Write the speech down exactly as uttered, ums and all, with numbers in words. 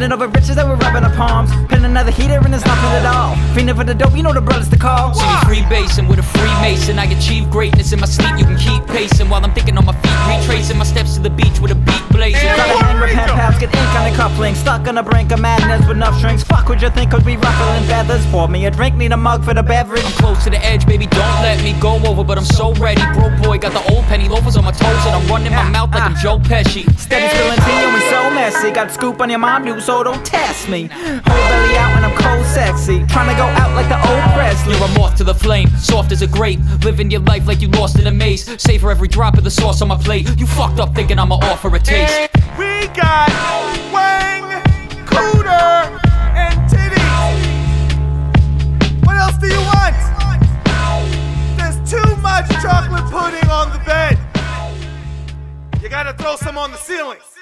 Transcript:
Bending over riches that we're rubbing our palms. Pin another heater and it's nothing at all. Fiending for the dope, you know the brothers to call. See me freebasing with a Freemason. I achieve greatness in my sleep, you can keep pacing while I'm thinking on my feet, retracing my steps to the beach with a beat blazing. Gotta hang with pen pals, get ink on the cufflinks. Stuck on the brink of madness with enough strings. Fuck what you think, cause we ruffling feathers. Pour me a drink, need a mug for the beverage. I'm close to the edge, baby, don't let me go over, but I'm so ready. Bro boy, got the old penny loafers on my toes, and I'm running my mouth like I'm Joe Pesci. Steady spilling tea and we so messy. Got the scoop on your mom, dude, so don't test me. Whole belly out and I'm cold sexy. Trying to go out like the old Presley. You're a moth to the flame, soft as a grape. Living your life like you lost in a maze. Savor every drop of the sauce on my plate. You fucked up thinking I'ma offer a taste. We got Wang, Cooter, and titties. What else do you want? There's too much chocolate pudding on the bed. You gotta throw some on the ceiling.